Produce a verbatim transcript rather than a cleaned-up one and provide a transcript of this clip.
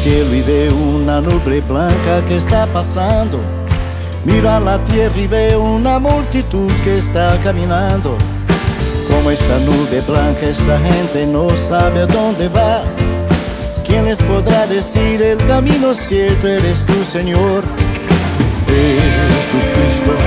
cielo y veo una nube blanca que está pasando. Miro a la tierra y veo una multitud que está caminando. Como esta nube blanca, esta gente no sabe a dónde va. ¿Quién les podrá decir el camino cierto? Eres tú, Señor Jesús Cristo.